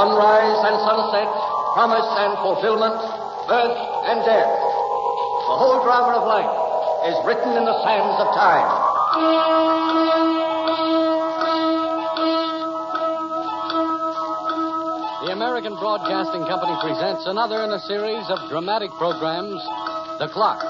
sunrise and sunset, promise and fulfillment, birth and death. The whole drama of life is written in the sands of time. The American Broadcasting Company presents another in a series of dramatic programs, The Clock.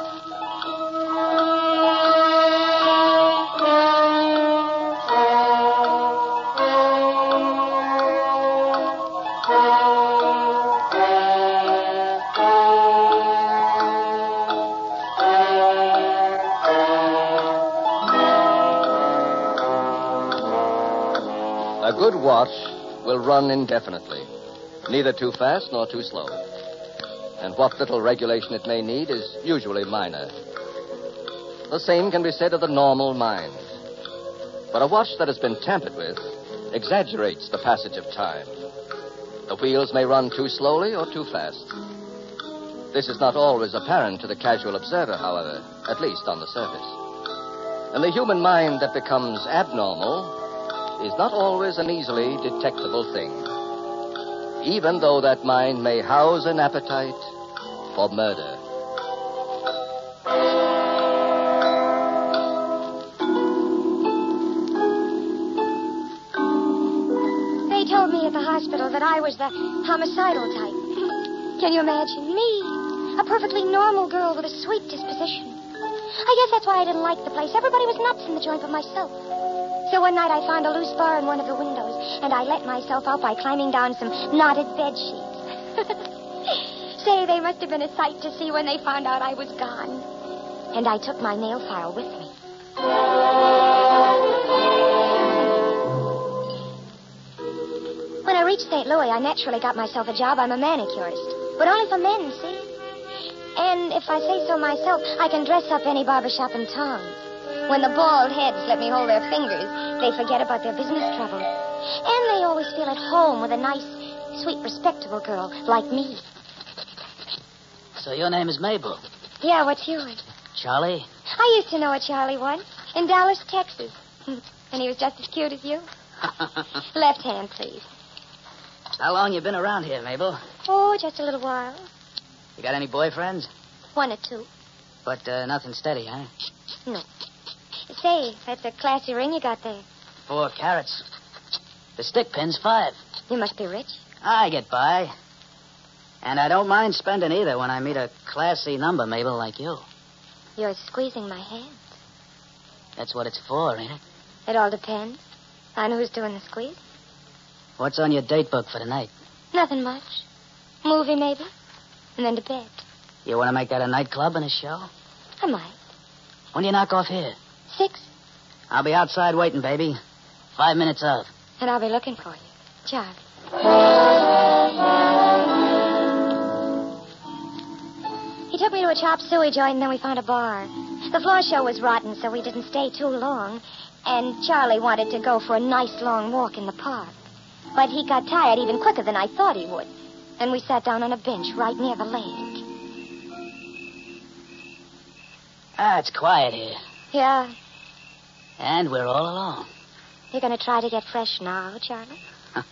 A good watch will run indefinitely, neither too fast nor too slow. And what little regulation it may need is usually minor. The same can be said of the normal mind. But a watch that has been tampered with exaggerates the passage of time. The wheels may run too slowly or too fast. This is not always apparent to the casual observer, however, at least on the surface. And the human mind that becomes abnormal is not always an easily detectable thing, even though that mind may house an appetite for murder. They told me at the hospital that I was the homicidal type. Can you imagine me, a perfectly normal girl with a sweet disposition? I guess that's why I didn't like the place. Everybody was nuts in the joint but myself. So one night I found a loose bar in one of the windows, and I let myself out by climbing down some knotted bed sheets. Say, they must have been a sight to see when they found out I was gone. And I took my nail file with me. When I reached St. Louis, I naturally got myself a job. I'm a manicurist. But only for men, see? And if I say so myself, I can dress up any barbershop in town. When the bald heads let me hold their fingers, they forget about their business troubles. And they always feel at home with a nice, sweet, respectable girl like me. So your name is Mabel? Yeah, what's yours? Charlie? I used to know a Charlie once in Dallas, Texas. And he was just as cute as you. Left hand, please. How long you been around here, Mabel? Oh, just a little while. You got any boyfriends? One or two. But nothing steady, huh? No. Say, that's a classy ring you got there. 4 carats. The stick pin's 5. You must be rich. I get by. And I don't mind spending either when I meet a classy number, Mabel, like you. You're squeezing my hand. That's what it's for, ain't it? It all depends on who's doing the squeeze. What's on your date book for tonight? Nothing much. Movie, maybe. And then to bed. You want to make that a nightclub and a show? I might. When do you knock off here? 6. I'll be outside waiting, baby. 5 minutes out. And I'll be looking for you. Charlie. He took me to a chop suey joint, and then we found a bar. The floor show was rotten, so we didn't stay too long. And Charlie wanted to go for a nice long walk in the park. But he got tired even quicker than I thought he would. And we sat down on a bench right near the lake. It's quiet here. Yeah. And we're all alone. You're going to try to get fresh now, Charlie?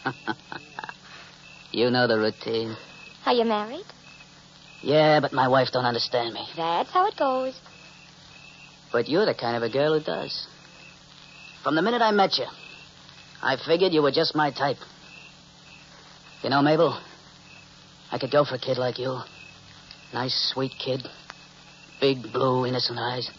You know the routine. Are you married? Yeah, but my wife don't understand me. That's how it goes. But you're the kind of a girl who does. From the minute I met you, I figured you were just my type. You know, Mabel, I could go for a kid like you. Nice, sweet kid. Big, blue, innocent eyes.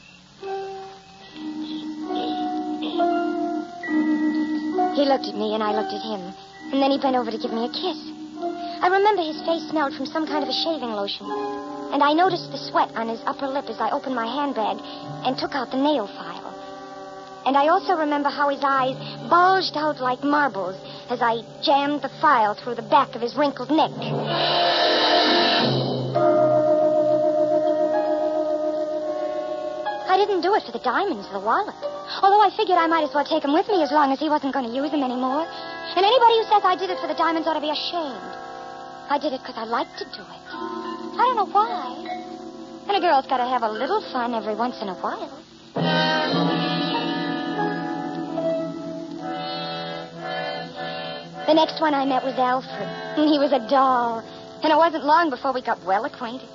He looked at me, and I looked at him. And then he bent over to give me a kiss. I remember his face smelled from some kind of a shaving lotion. And I noticed the sweat on his upper lip as I opened my handbag and took out the nail file. And I also remember how his eyes bulged out like marbles as I jammed the file through the back of his wrinkled neck. I didn't do it for the diamonds or the wallet. Although I figured I might as well take them with me as long as he wasn't going to use them anymore. And anybody who says I did it for the diamonds ought to be ashamed. I did it because I liked to do it. I don't know why. And a girl's got to have a little fun every once in a while. The next one I met was Alfred. And he was a doll. And it wasn't long before we got well acquainted.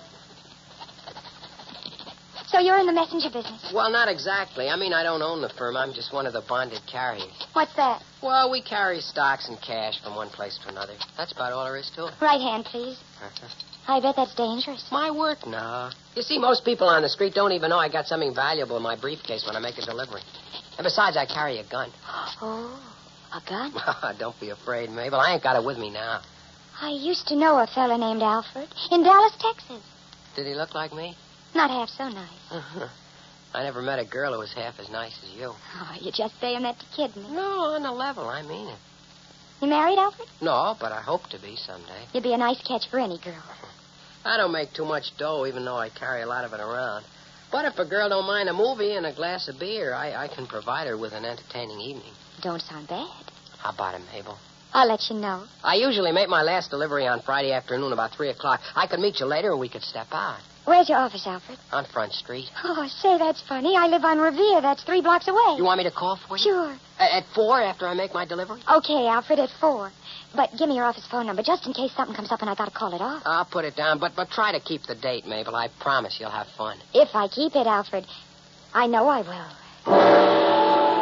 So you're in the messenger business? Well, not exactly. I mean, I don't own the firm. I'm just one of the bonded carriers. What's that? Well, we carry stocks and cash from one place to another. That's about all there is to it. Right hand, please. I bet that's dangerous. My work? No. You see, most people on the street don't even know I got something valuable in my briefcase when I make a delivery. And besides, I carry a gun. Oh, a gun? Don't be afraid, Mabel. I ain't got it with me now. I used to know a fella named Alfred in Dallas, Texas. Did he look like me? Not half so nice. I never met a girl who was half as nice as you. Oh, you're just saying that to kid me. No, on the level. I mean it. You married, Alfred? No, but I hope to be someday. You'd be a nice catch for any girl. I don't make too much dough, even though I carry a lot of it around. But if a girl don't mind a movie and a glass of beer, I can provide her with an entertaining evening. Don't sound bad. How about it, Mabel? I'll let you know. I usually make my last delivery on Friday afternoon about 3 o'clock. I could meet you later and we could step out. Where's your office, Alfred? On Front Street. Oh, say, that's funny. I live on Revere. That's 3 blocks away. You want me to call for you? Sure. At 4 after I make my delivery? Okay, Alfred, at 4. But give me your office phone number just in case something comes up and I gotta call it off. I'll put it down, but try to keep the date, Mabel. I promise you'll have fun. If I keep it, Alfred, I know I will.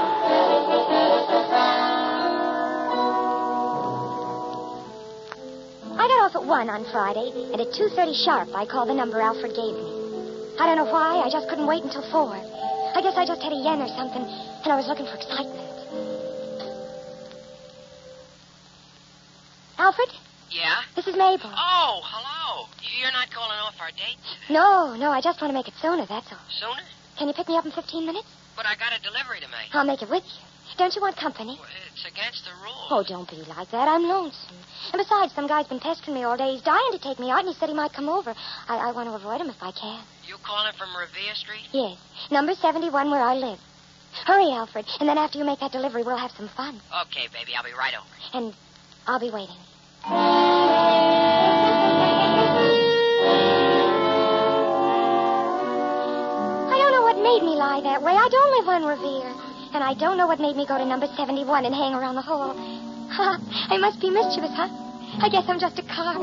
I got off at 1 on Friday, and at 2:30 sharp, I called the number Alfred gave me. I don't know why. I just couldn't wait until 4. I guess I just had a yen or something, and I was looking for excitement. Alfred? Yeah? This is Mabel. Oh, hello. You're not calling off our date? No, I just want to make it sooner, that's all. Sooner? Can you pick me up in 15 minutes? But I got a delivery to make. I'll make it with you. Don't you want company? Well, it's against the rules. Oh, don't be like that. I'm lonesome. And besides, some guy's been pestering me all day. He's dying to take me out, and he said he might come over. I want to avoid him if I can. You calling from Revere Street? Yes. Number 71 where I live. Hurry, Alfred. And then after you make that delivery, we'll have some fun. Okay, baby. I'll be right over. And I'll be waiting. I don't know what made me lie that way. I don't live on Revere. And I don't know what made me go to number 71 and hang around the hall. I must be mischievous, huh? I guess I'm just a card.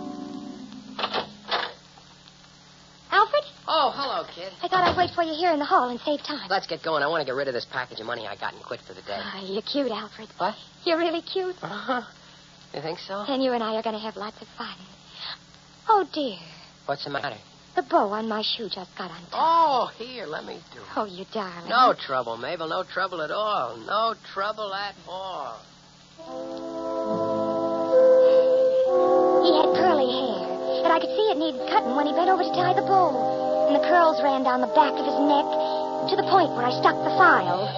Alfred? Oh, hello, kid. I thought I'd wait for you here in the hall and save time. Let's get going. I want to get rid of this package of money I got and quit for the day. You're cute, Alfred. What? You're really cute. You think so? And you and I are going to have lots of fun. Oh, dear. What's the matter? The bow on my shoe just got untied. Oh, here, let me do it. Oh, you darling. No trouble, Mabel. No trouble at all. No trouble at all. He had curly hair, and I could see it needed cutting when he bent over to tie the bow. And the curls ran down the back of his neck to the point where I stuck the file.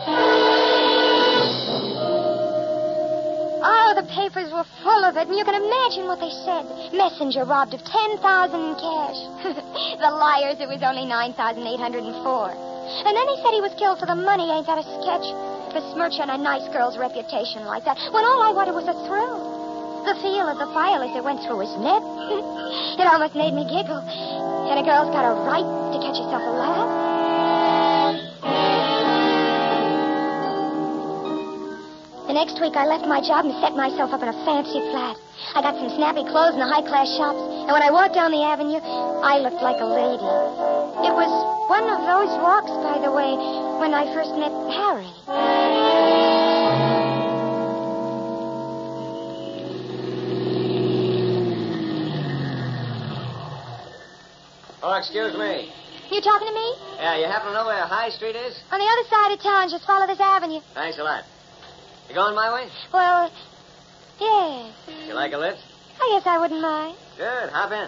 Oh, the papers were full of it, and you can imagine what they said. Messenger robbed of $10,000 in cash. The liars, it was only $9,804. And then he said he was killed for the money. Ain't that a sketch? Besmirching a nice girl's reputation like that, when all I wanted was a thrill. The feel of the file as it went through his neck. It almost made me giggle. And a girl's got a right to catch herself a laugh. The next week, I left my job and set myself up in a fancy flat. I got some snappy clothes in the high-class shops, and when I walked down the avenue, I looked like a lady. It was one of those walks, by the way, when I first met Harry. Oh, excuse me. You talking to me? Yeah, you happen to know where High Street is? On the other side of town, just follow this avenue. Thanks a lot. You going my way? Well, yes. You like a lift? I guess I wouldn't mind. Good. Hop in.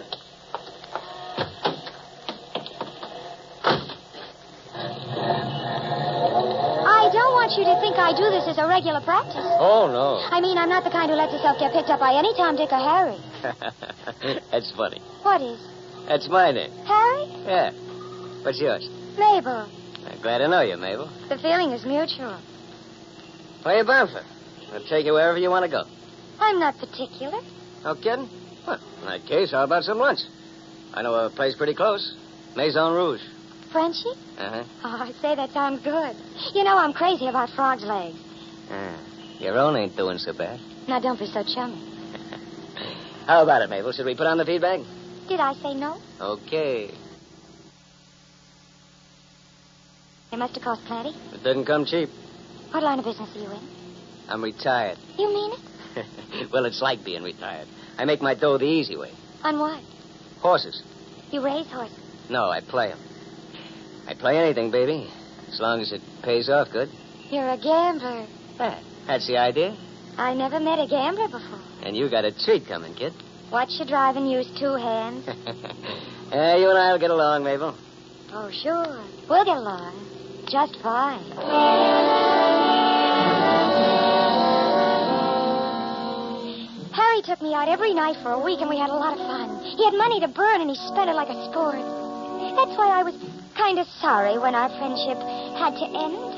I don't want you to think I do this as a regular practice. Oh, no. I mean, I'm not the kind who lets herself get picked up by any Tom, Dick, or Harry. That's funny. What is? That's my name. Harry? Yeah. What's yours? Mabel. I'm glad to know you, Mabel. The feeling is mutual. Where you bound for? I'll take you wherever you want to go. I'm not particular. No kidding? Well, in that case, how about some lunch? I know a place pretty close. Maison Rouge. Frenchie? Uh-huh. Oh, I say, that sounds good. You know, I'm crazy about frog's legs. Your own ain't doing so bad. Now, don't be so chummy. How about it, Mabel? Should we put on the feedback? Did I say no? Okay. It must have cost plenty. It didn't come cheap. What line of business are you in? I'm retired. You mean it? Well, it's like being retired. I make my dough the easy way. On what? Horses. You raise horses. No, I play them. I play anything, baby, as long as it pays off good. You're a gambler. That's the idea. I never met a gambler before. And you got a treat coming, kid. Watch you drive and use 2 hands. You and I will get along, Mabel. Oh, sure. We'll get along. Just fine. Harry took me out every night for a week, and we had a lot of fun. He had money to burn, and he spent it like a sport. That's why I was kind of sorry when our friendship had to end.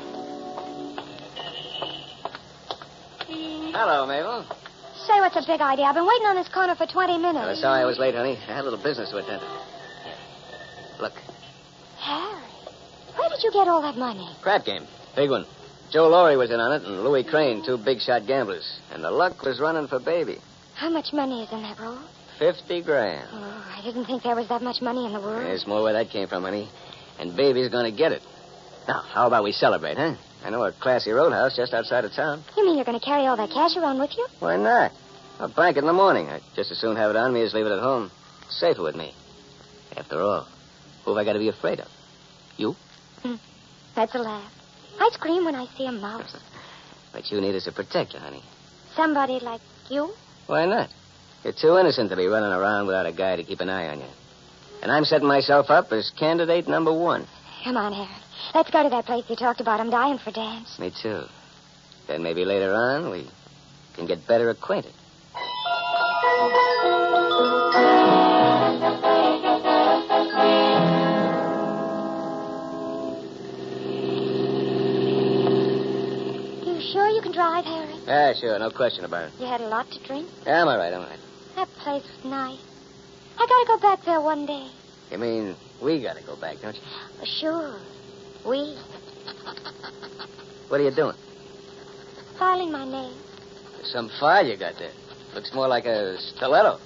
Hello, Mabel. Say, what's a big idea? I've been waiting on this corner for 20 minutes. Sorry I was late, honey. I had a little business to attend to. Look, Harry, where did you get all that money? crap game. Big one. Joe Laurie was in on it, and Louis Crane, 2 big-shot gamblers. And the luck was running for Baby. How much money is in that roll? $50,000. Oh, I didn't think there was that much money in the world. There's more where that came from, honey. And Baby's going to get it. Now, how about we celebrate, huh? I know a classy roadhouse just outside of town. You mean you're going to carry all that cash around with you? Why not? I'll bank it in the morning. I'd just as soon have it on me as leave it at home. It's safer with me. After all, who have I got to be afraid of? You? That's a laugh. I scream when I see a mouse. What you need is a protector, honey. Somebody like you? Why not? You're too innocent to be running around without a guy to keep an eye on you. And I'm setting myself up as candidate number 1. Come on, Harry. Let's go to that place you talked about. I'm dying for dance. Me too. Then maybe later on we can get better acquainted. You sure you can drive, Harry? Yeah, sure. No question about it. You had a lot to drink? Yeah, I'm all right. That place was nice. I gotta go back there one day. You mean we got to go back, don't you? Sure. We. What are you doing? Filing my name. There's some file you got there. Looks more like a stiletto.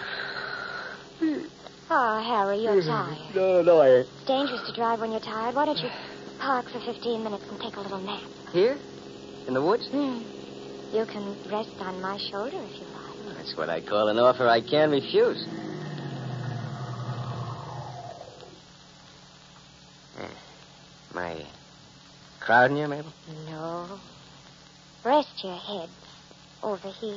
Oh, Harry, you're tired. No, I ain't. It's dangerous to drive when you're tired. Why don't you park for 15 minutes and take a little nap? Here? In the woods? You can rest on my shoulder if you like. That's what I call an offer I can't refuse. My crowding you, Mabel? No. Rest your head over here.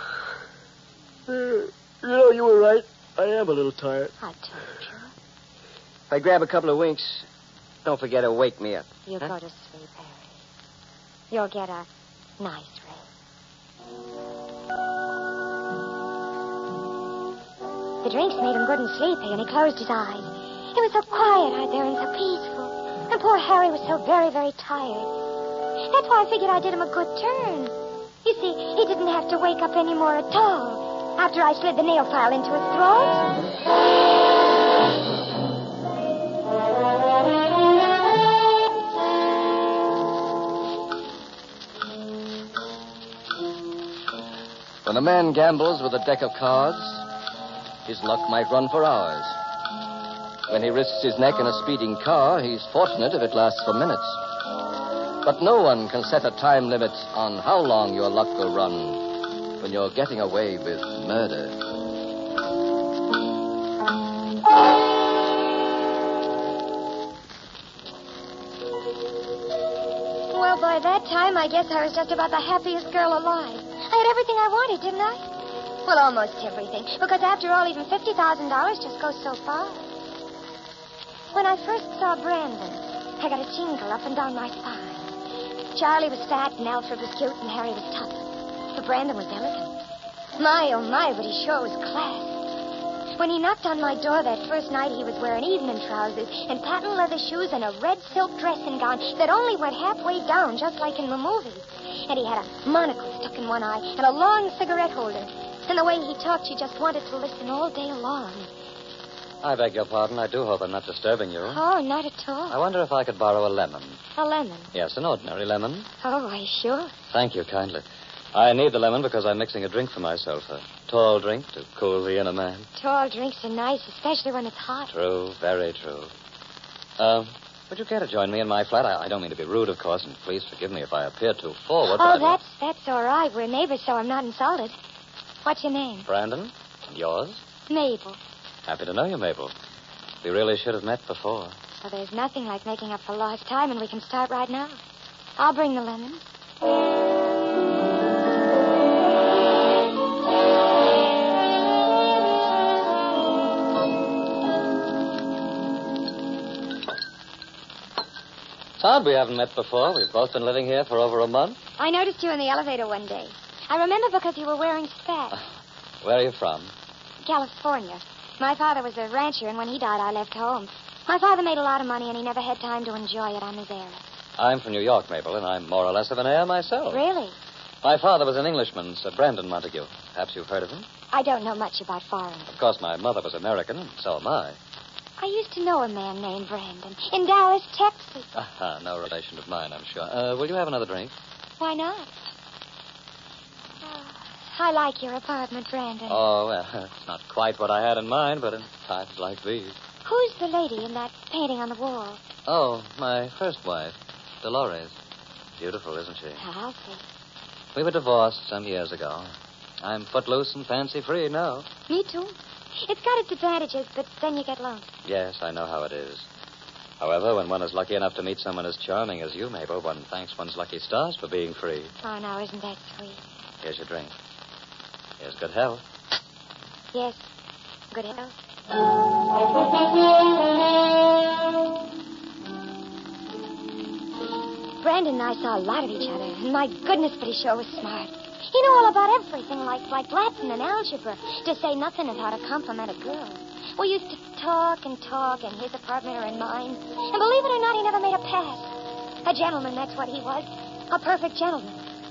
You were right. I am a little tired. I told you. If I grab a couple of winks, don't forget to wake me up. You go to sleep, Harry. You'll get a nice rest. The drinks made him good and sleepy, and he closed his eyes. It was so quiet out there and so peaceful. And poor Harry was so very, very tired. That's why I figured I did him a good turn. You see, he didn't have to wake up anymore at all after I slid the nail file into his throat. When a man gambles with a deck of cards, his luck might run for hours. When he risks his neck in a speeding car, he's fortunate if it lasts for minutes. But no one can set a time limit on how long your luck will run when you're getting away with murder. Well, by that time, I guess I was just about the happiest girl alive. I had everything I wanted, didn't I? Well, almost everything. Because after all, even $50,000 just goes so far. When I first saw Brandon, I got a tingle up and down my spine. Charlie was fat, and Alfred was cute, and Harry was tough. But Brandon was elegant. My, oh my, but he sure was class. When he knocked on my door that first night, he was wearing evening trousers and patent leather shoes and a red silk dressing gown that only went halfway down, just like in the movies. And he had a monocle stuck in one eye and a long cigarette holder. And the way he talked, you just wanted to listen all day long. I beg your pardon. I do hope I'm not disturbing you. Oh, not at all. I wonder if I could borrow a lemon. A lemon? Yes, an ordinary lemon. Oh, why, sure. Thank you kindly. I need the lemon because I'm mixing a drink for myself. A tall drink to cool the inner man. Tall drinks are nice, especially when it's hot. True, very true. Would you care to join me in my flat? I don't mean to be rude, of course, and please forgive me if I appear too forward. Oh, that's all right. We're neighbors, so I'm not insulted. What's your name? Brandon. And yours? Mabel. Happy to know you, Mabel. We really should have met before. Well, there's nothing like making up for lost time, and we can start right now. I'll bring the lemons. It's odd we haven't met before. We've both been living here for over a month. I noticed you in the elevator one day. I remember because you were wearing spats. Where are you from? California. My father was a rancher, and when he died, I left home. My father made a lot of money, and he never had time to enjoy it on his heir. I'm from New York, Mabel, and I'm more or less of an heir myself. Really? My father was an Englishman, Sir Brandon Montague. Perhaps you've heard of him? I don't know much about foreigners. Of course, my mother was American, and so am I. I used to know a man named Brandon in Dallas, Texas. No relation of mine, I'm sure. Will you have another drink? Why not? I like your apartment, Brandon. Oh, well, it's not quite what I had in mind, but in times like these. Who's the lady in that painting on the wall? Oh, my first wife, Dolores. Beautiful, isn't she? I'll see. We were divorced some years ago. I'm footloose and fancy-free now. Me too. It's got its advantages, but then you get lonesome. Yes, I know how it is. However, when one is lucky enough to meet someone as charming as you, Mabel, one thanks one's lucky stars for being free. Oh, now, isn't that sweet? Here's your drink. Here's good health. Yes, good health. Brandon and I saw a lot of each other, and my goodness, but he sure was smart. He knew all about everything, like Latin and algebra, to say nothing of how to compliment a girl. We used to talk in his apartment or in mine, and believe it or not, he never made a pass. A gentleman, that's what he was. A perfect gentleman.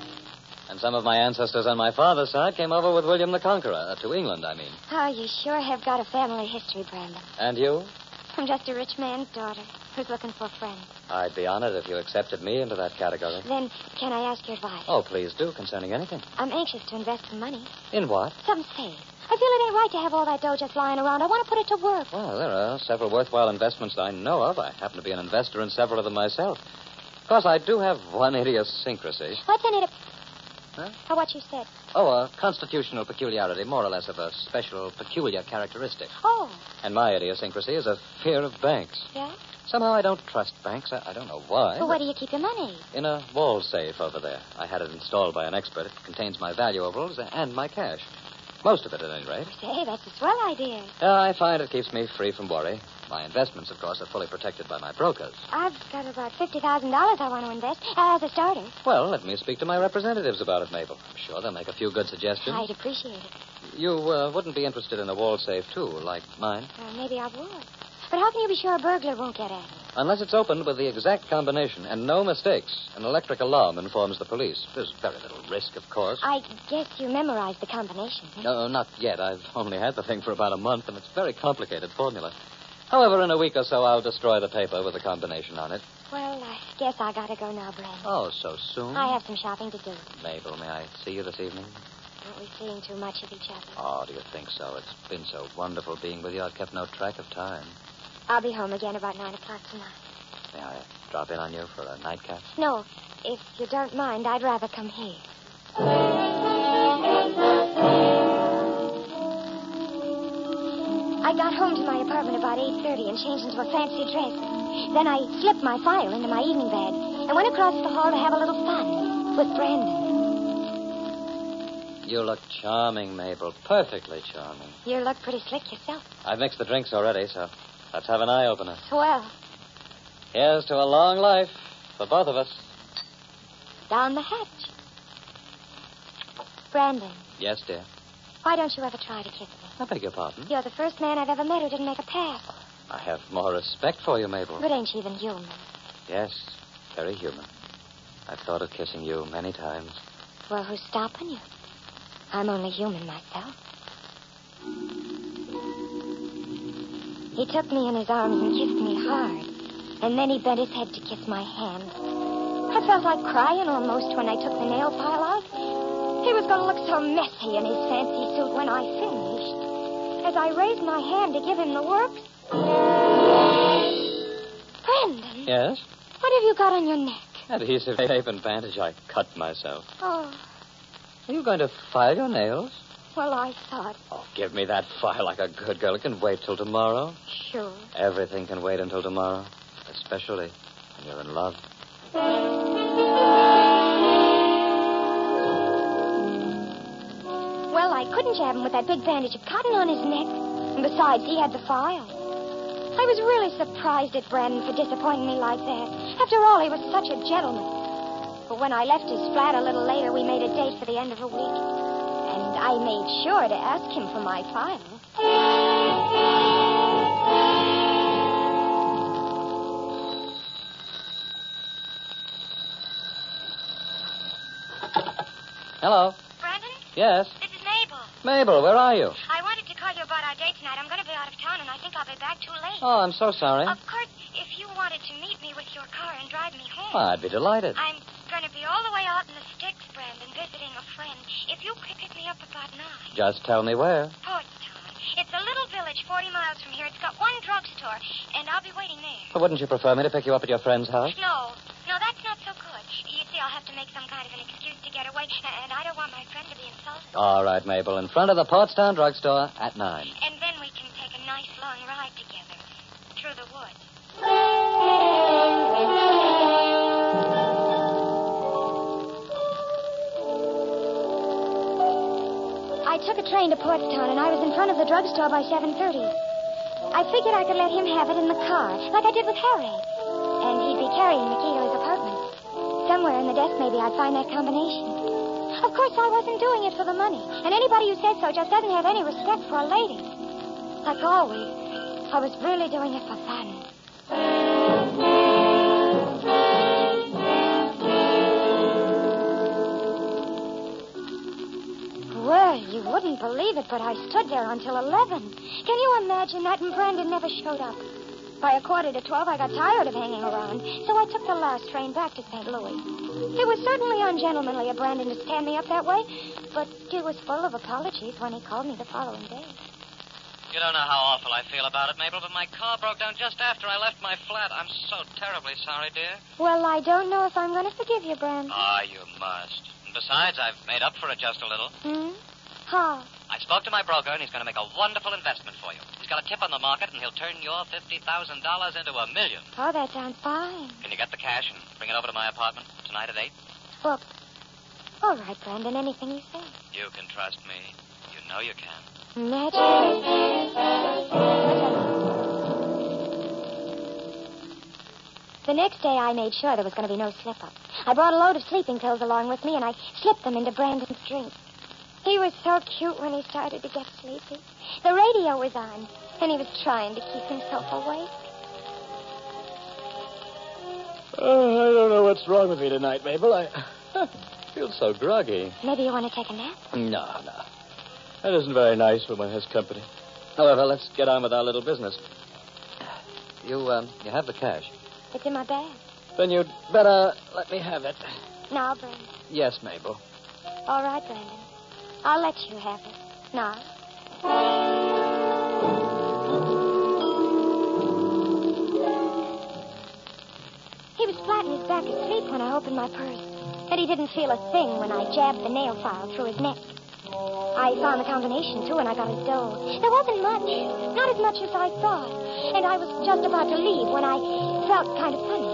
And some of my ancestors on my father's side came over with William the Conqueror, to England, I mean. Oh, you sure have got a family history, Brandon. And you? I'm just a rich man's daughter who's looking for a friend. I'd be honored if you accepted me into that category. Then, can I ask your advice? Oh, please do, concerning anything. I'm anxious to invest some money. In what? Something safe. I feel it ain't right to have all that dough just lying around. I want to put it to work. Well, there are several worthwhile investments that I know of. I happen to be an investor in several of them myself. Of course, I do have one idiosyncrasy. What's in it? Huh? Or what you said. Oh, a constitutional peculiarity, more or less of a special, peculiar characteristic. Oh. And my idiosyncrasy is a fear of banks. Yeah? Somehow I don't trust banks. I don't know why. Well, where do you keep your money? In a wall safe over there. I had it installed by an expert. It contains my valuables and my cash. Most of it, at any rate. Say, that's a swell idea. I find it keeps me free from worry. My investments, of course, are fully protected by my brokers. I've got about $50,000 I want to invest as a starter. Well, let me speak to my representatives about it, Mabel. I'm sure they'll make a few good suggestions. I'd appreciate it. You wouldn't be interested in a wall safe, too, like mine? Maybe I would. But how can you be sure a burglar won't get at it? Unless it's opened with the exact combination and no mistakes. An electric alarm informs the police. There's very little risk, of course. I guess you memorized the combination. No, not yet. I've only had the thing for about a month, and it's a very complicated formula. However, in a week or so, I'll destroy the paper with the combination on it. Well, I guess I gotta go now, Brandon. Oh, so soon? I have some shopping to do. Mabel, may I see you this evening? Aren't we seeing too much of each other? Oh, do you think so? It's been so wonderful being with you. I've kept no track of time. I'll be home again about 9 o'clock tonight. May I drop in on you for a nightcap? No, if you don't mind, I'd rather come here. I got home to my apartment about 8:30 and changed into a fancy dress. Then I slipped my file into my evening bag and went across the hall to have a little fun with Brandon. You look charming, Mabel. Perfectly charming. You look pretty slick yourself. I've mixed the drinks already, so let's have an eye-opener. Swell. Here's to a long life for both of us. Down the hatch. Brandon, Yes, dear. why don't you ever try to kiss me? I beg your pardon. You're the first man I've ever met who didn't make a pass. I have more respect for you, Mabel. But ain't you even human? Yes, very human. I've thought of kissing you many times. Well, who's stopping you? I'm only human myself. He took me in his arms and kissed me hard. And then he bent his head to kiss my hand. I felt like crying almost when I took the nail file out. He was going to look so messy in his fancy suit when I finished. As I raised my hand to give him the works... Brandon. Yes? What have you got on your neck? Adhesive tape and bandage. I cut myself. Oh, Are you going to file your nails? well, I thought... Oh, give me that file like a good girl. It can wait till tomorrow. Sure. Everything can wait until tomorrow, especially when you're in love. Well, I couldn't jab him with that big bandage of cotton on his neck. And besides, he had the file. I was really surprised at Brandon for disappointing me like that. After all, he was such a gentleman. But when I left his flat a little later, we made a date for the end of the week. And I made sure to ask him for my file. Hello. Brandon, Yes? this is Mabel. Mabel, where are you? I wanted to call you about our date tonight. I'm going to be out of town, and I think I'll be back too late. Oh, I'm so sorry. Of course, if you wanted to meet me with your car and drive me home. Oh, I'd be delighted. I'm going to be all the way out in the sticks, Brandon, visiting a friend. If you could pick me up about 9. Just tell me where. Portstown. It's a little village 40 miles from here. It's got one drugstore, and I'll be waiting there. Well, wouldn't you prefer me to pick you up at your friend's house? No, that's not so good. You see, I'll have to make some kind of an excuse to get away, and I don't want my friend to be insulted. All right, Mabel. In front of the Portstown drugstore at 9. And then we can take a nice long ride together through the woods. I took a train to Portstown, and I was in front of the drugstore by 7:30. I figured I could let him have it in the car, like I did with Harry. And he'd be carrying the key to his apartment. Somewhere in the desk, maybe I'd find that combination. Of course, I wasn't doing it for the money. And anybody who says so just doesn't have any respect for a lady. Like always, I was really doing it for fun. Well, you wouldn't believe it, but I stood there until 11. Can you imagine that? And Brandon never showed up. By 11:45, I got tired of hanging around, so I took the last train back to St. Louis. It was certainly ungentlemanly of Brandon to stand me up that way, but he was full of apologies when he called me the following day. You don't know how awful I feel about it, Mabel, but my car broke down just after I left my flat. I'm so terribly sorry, dear. Well, I don't know if I'm going to forgive you, Brandon. Ah, you must. And besides, I've made up for it just a little. How? I spoke to my broker, and he's going to make a wonderful investment for you. He's got a tip on the market, and he'll turn your $50,000 into $1 million. Oh, that sounds fine. Can you get the cash and bring it over to my apartment tonight at 8? Well, all right, Brandon, anything you say. You can trust me. You know you can. Naturally. The next day, I made sure there was going to be no slip-up. I brought a load of sleeping pills along with me, and I slipped them into Brandon's drink. He was so cute when he started to get sleepy. The radio was on, and he was trying to keep himself awake. Oh, I don't know what's wrong with me tonight, Mabel. I feel so groggy. Maybe you want to take a nap? No. That isn't very nice when one has company. However, let's get on with our little business. You have the cash. It's in my bag. Then you'd better let me have it. Now, Brandon. Yes, Mabel. All right, Brandon. I'll let you have it. Now. He was flat on his back asleep when I opened my purse. And he didn't feel a thing when I jabbed the nail file through his neck. I found the combination, too, and I got his dough. There wasn't much. Not as much as I thought. And I was just about to leave when I felt kind of funny.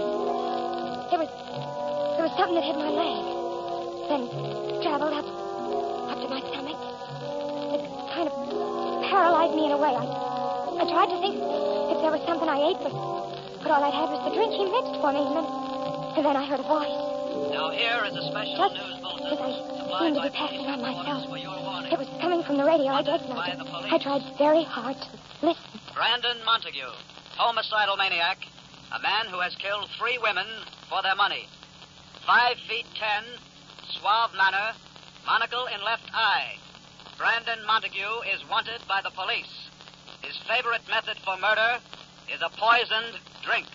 There was something that hit my leg. Then traveled up to my stomach. It kind of paralyzed me in a way. I tried to think if there was something I ate, but all I'd had was the drink he mixed for me, and then I heard a voice. Now here is a special Just news bulletin. as I seemed to be passing out myself. It was coming from the radio. I tried very hard to listen. Brandon Montague, homicidal maniac, a man who has killed 3 women for their money. 5 feet 10, suave manner, monocle in left eye. Brandon Montague is wanted by the police. His favorite method for murder is a poisoned drink.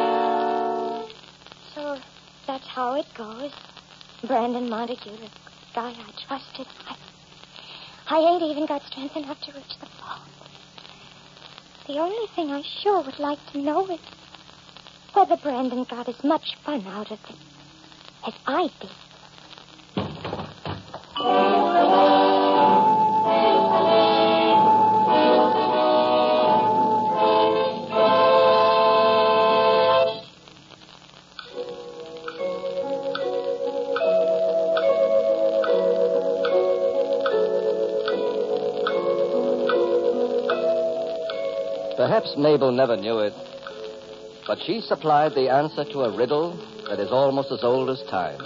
So that's how it goes. Brandon Montague, the guy I trusted. I ain't even got strength enough to reach the phone. The only thing I sure would like to know is whether Brandon got as much fun out of it as I did. Perhaps Mabel never knew it, but she supplied the answer to a riddle that is almost as old as time.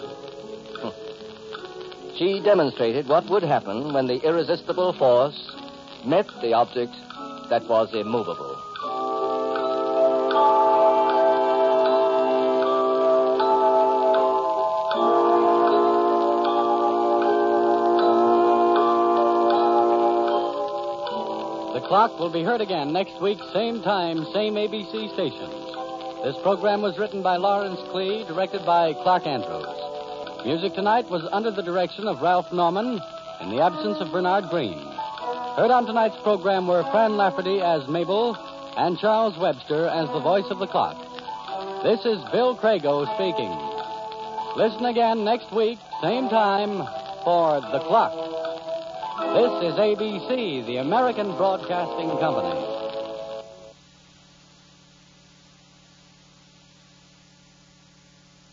She demonstrated what would happen when the irresistible force met the object that was immovable. The Clock will be heard again next week, same time, same ABC station. This program was written by Lawrence Clee, directed by Clark Andrews. Music tonight was under the direction of Ralph Norman in the absence of Bernard Green. Heard on tonight's program were Fran Lafferty as Mabel and Charles Webster as the voice of the clock. This is Bill Crago speaking. Listen again next week, same time, for The Clock. This is ABC, the American Broadcasting Company.